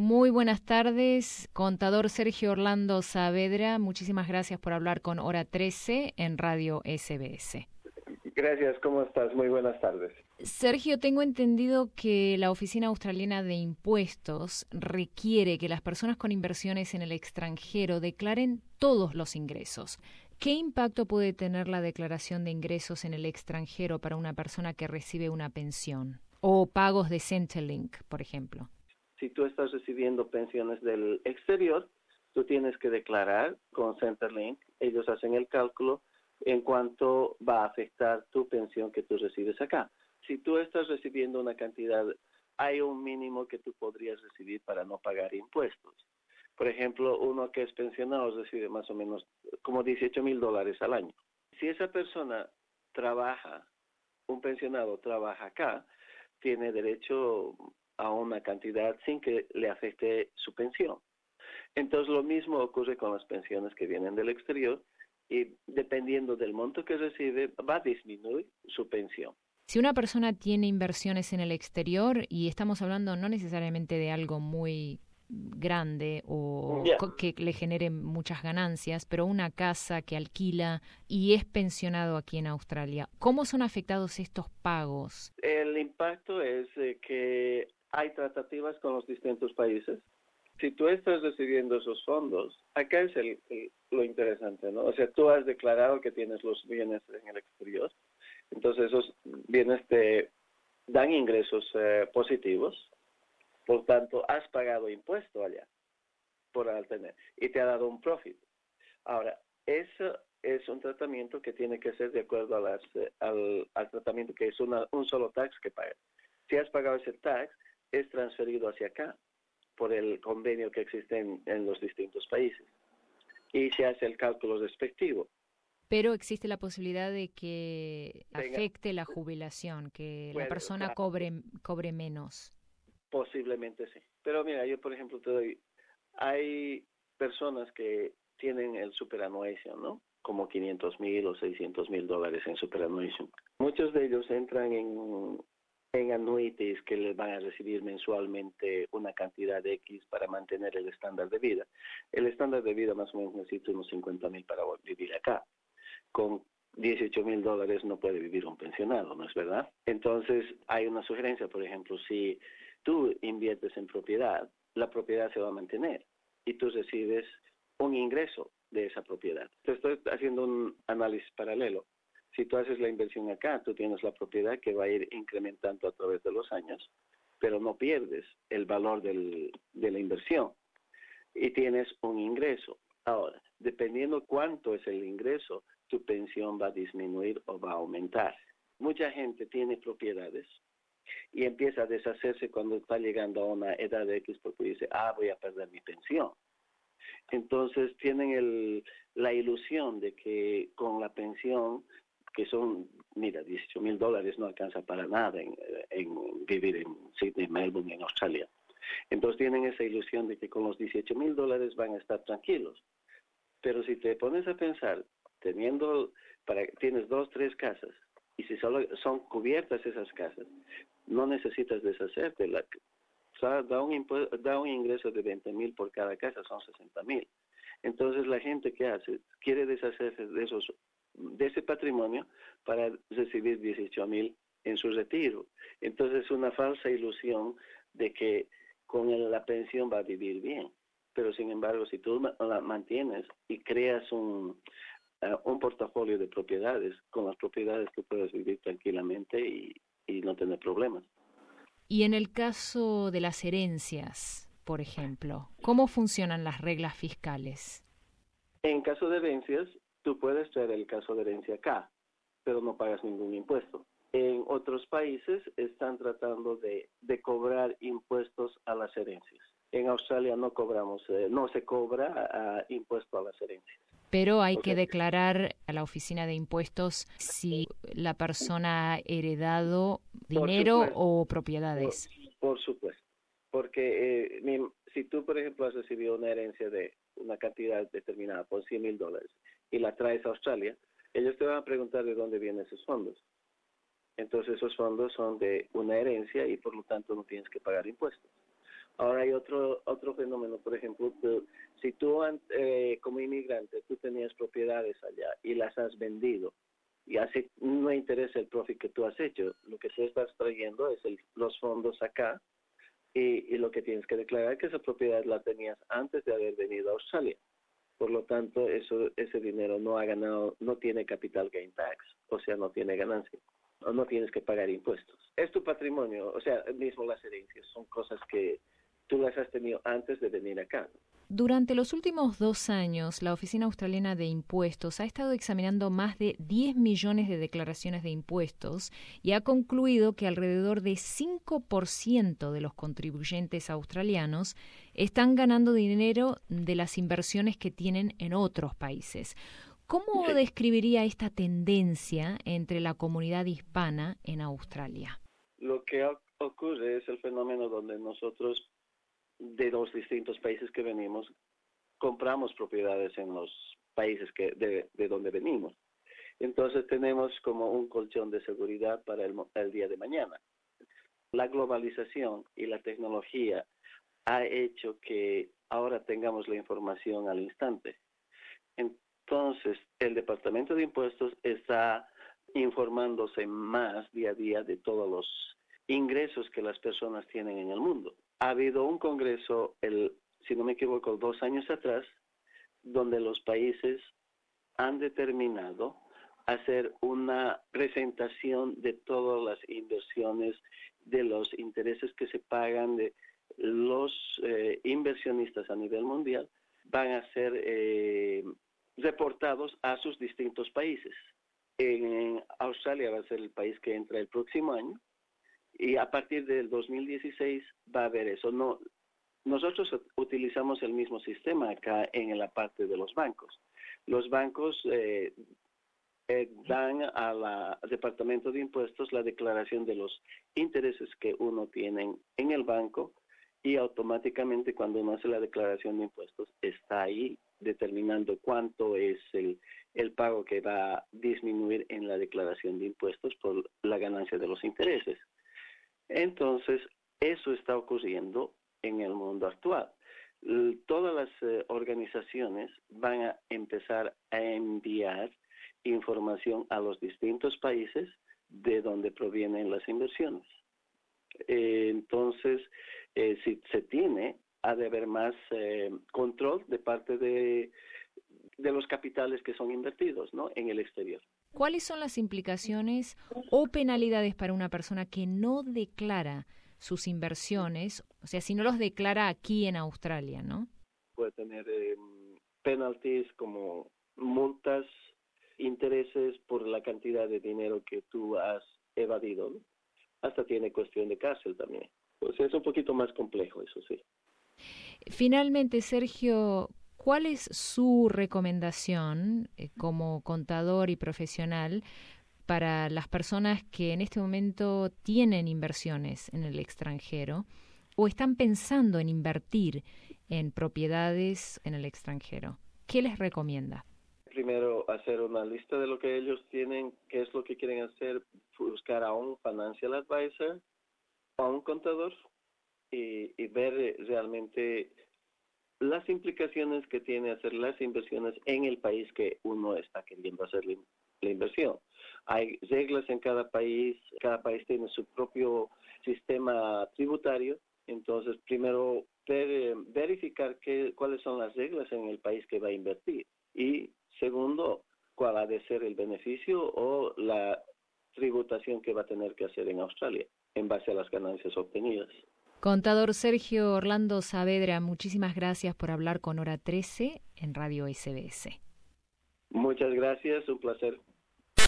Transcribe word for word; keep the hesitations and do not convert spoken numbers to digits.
Muy buenas tardes, contador Sergio Orlando Saavedra. Muchísimas gracias por hablar con Hora trece en Radio S B S. Gracias, ¿cómo estás? Muy buenas tardes. Sergio, tengo entendido que la Oficina Australiana de Impuestos requiere que las personas con inversiones en el extranjero declaren todos los ingresos. ¿Qué impacto puede tener la declaración de ingresos en el extranjero para una persona que recibe una pensión o pagos de Centrelink, por ejemplo? Si tú estás recibiendo pensiones del exterior, tú tienes que declarar con Centrelink. Ellos hacen el cálculo en cuanto va a afectar tu pensión que tú recibes acá. Si tú estás recibiendo una cantidad, hay un mínimo que tú podrías recibir para no pagar impuestos. Por ejemplo, uno que es pensionado recibe más o menos como dieciocho mil dólares al año. Si esa persona trabaja, un pensionado trabaja acá, tiene derecho a una cantidad sin que le afecte su pensión. Entonces, lo mismo ocurre con las pensiones que vienen del exterior y dependiendo del monto que recibe, va a disminuir su pensión. Si una persona tiene inversiones en el exterior, y estamos hablando no necesariamente de algo muy grande o Yeah. que le genere muchas ganancias, pero una casa que alquila y es pensionado aquí en Australia, ¿cómo son afectados estos pagos? El impacto es eh, que hay tratativas con los distintos países. Si tú estás recibiendo esos fondos, acá es el, el, lo interesante, ¿no? O sea, tú has declarado que tienes los bienes en el exterior, entonces esos bienes te dan ingresos eh, positivos, por tanto, has pagado impuesto allá por al tener y te ha dado un profit. Ahora, eso es un tratamiento que tiene que ser de acuerdo a las, eh, al, al tratamiento que es una, un solo tax que pagas. Si has pagado ese tax, es transferido hacia acá por el convenio que existe en, en los distintos países y se hace el cálculo respectivo. Pero existe la posibilidad de que Venga, afecte la jubilación, que puede, la persona claro, cobre, cobre menos. posiblemente sí. Pero mira, yo por ejemplo te doy, hay personas que tienen el superannuation, ¿no? Como quinientos mil o seiscientos mil dólares en superannuation. Muchos de ellos entran en, en annuities que les van a recibir mensualmente una cantidad de X para mantener el estándar de vida. El estándar de vida más o menos necesita unos cincuenta mil para vivir acá. Con dieciocho mil dólares no puede vivir un pensionado, ¿no es verdad? Entonces hay una sugerencia, por ejemplo, si tú inviertes en propiedad, la propiedad se va a mantener y tú recibes un ingreso de esa propiedad. Te estoy haciendo un análisis paralelo. Si tú haces la inversión acá, tú tienes la propiedad que va a ir incrementando a través de los años, pero no pierdes el valor del, de la inversión y tienes un ingreso. Ahora, dependiendo cuánto es el ingreso, tu pensión va a disminuir o va a aumentar. Mucha gente tiene propiedades y empieza a deshacerse cuando está llegando a una edad de X porque dice, ah, voy a perder mi pensión. Entonces tienen el, la ilusión de que con la pensión, que son, mira, dieciocho mil dólares no alcanza para nada en, en vivir en Sydney, Melbourne, en Australia. Entonces tienen esa ilusión de que con los dieciocho mil dólares van a estar tranquilos. Pero si te pones a pensar, teniendo, para, tienes dos, tres casas, y si solo son cubiertas esas casas, no necesitas deshacerte. La, o sea, da, un impu- da un ingreso de veinte mil por cada casa, son sesenta mil. Entonces la gente que hace, quiere deshacerse de esos, de ese patrimonio para recibir dieciocho mil en su retiro. Entonces es una falsa ilusión de que con el, la pensión va a vivir bien. Pero sin embargo, si tú la mantienes y creas un, uh, un portafolio de propiedades, con las propiedades tú puedes vivir tranquilamente y, y no tener problemas. Y en el caso de las herencias, por ejemplo, ¿cómo funcionan las reglas fiscales? En caso de herencias, tú puedes traer el caso de herencia acá, pero no pagas ningún impuesto. En otros países están tratando de, de cobrar impuestos a las herencias. En Australia no cobramos, eh, no se cobra uh, impuesto a las herencias. Pero hay Okay. que declarar a la oficina de impuestos si la persona ha heredado dinero o propiedades. Por, por supuesto, porque eh, mi, si tú, por ejemplo, has recibido una herencia de una cantidad determinada por cien mil dólares y la traes a Australia, ellos te van a preguntar de dónde vienen esos fondos. Entonces esos fondos son de una herencia y por lo tanto no tienes que pagar impuestos. Ahora hay otro otro fenómeno, por ejemplo, tú, si tú eh, como inmigrante tú tenías propiedades allá y las has vendido, y así no interesa el profit que tú has hecho, lo que tú estás trayendo es el, los fondos acá y, y lo que tienes que declarar es que esa propiedad la tenías antes de haber venido a Australia. Por lo tanto, eso ese dinero no ha ganado, no tiene capital gain tax, o sea, no tiene ganancia, o no tienes que pagar impuestos. Es tu patrimonio, o sea, mismo las herencias son cosas que tú las has tenido antes de venir acá. Durante los últimos dos años, la Oficina Australiana de Impuestos ha estado examinando más de diez millones de declaraciones de impuestos y ha concluido que alrededor de cinco por ciento de los contribuyentes australianos están ganando dinero de las inversiones que tienen en otros países. ¿Cómo Sí. describiría esta tendencia entre la comunidad hispana en Australia? Lo que ocurre es el fenómeno donde nosotros, de los distintos países que venimos, compramos propiedades en los países que de, de donde venimos. Entonces tenemos como un colchón de seguridad para el, el día de mañana. La globalización y la tecnología ha hecho que ahora tengamos la información al instante. Entonces, el Departamento de Impuestos está informándose más día a día de todos los ingresos que las personas tienen en el mundo. Ha habido un congreso, el, si no me equivoco, dos años atrás, donde los países han determinado hacer una presentación de todas las inversiones, de los intereses que se pagan, de los eh, inversionistas a nivel mundial, van a ser eh, reportados a sus distintos países. En Australia va a ser el país que entra el próximo año, y a partir del dos mil dieciséis va a haber eso. No, nosotros utilizamos el mismo sistema acá en la parte de los bancos. Los bancos eh, eh, dan a la, al Departamento de Impuestos la declaración de los intereses que uno tiene en el banco, y automáticamente cuando uno hace la declaración de impuestos está ahí determinando cuánto es el, el pago que va a disminuir en la declaración de impuestos por la ganancia de los intereses. Entonces, eso está ocurriendo en el mundo actual. Todas las eh, organizaciones van a empezar a enviar información a los distintos países de donde provienen las inversiones. Eh, entonces, eh, si se tiene, ha de haber más eh, control de parte de, de los capitales que son invertidos, ¿no?, en el exterior. ¿Cuáles son las implicaciones o penalidades para una persona que no declara sus inversiones, o sea, si no los declara aquí en Australia, ¿no? Puede tener eh, penalties como multas, intereses por la cantidad de dinero que tú has evadido, ¿no? Hasta tiene cuestión de cárcel también. Pues es un poquito más complejo, eso sí. Finalmente, Sergio, ¿cuál es su recomendación eh, como contador y profesional para las personas que en este momento tienen inversiones en el extranjero o están pensando en invertir en propiedades en el extranjero? ¿Qué les recomienda? Primero, hacer una lista de lo que ellos tienen, qué es lo que quieren hacer, buscar a un financial advisor, a un contador y, y ver realmente las implicaciones que tiene hacer las inversiones en el país que uno está queriendo hacer la, la inversión. Hay reglas en cada país, cada país tiene su propio sistema tributario, entonces primero ver, verificar qué, cuáles son las reglas en el país que va a invertir, y segundo, cuál ha de ser el beneficio o la tributación que va a tener que hacer en Australia en base a las ganancias obtenidas. Contador Sergio Orlando Saavedra, muchísimas gracias por hablar con Hora trece en Radio S B S. Muchas gracias, un placer.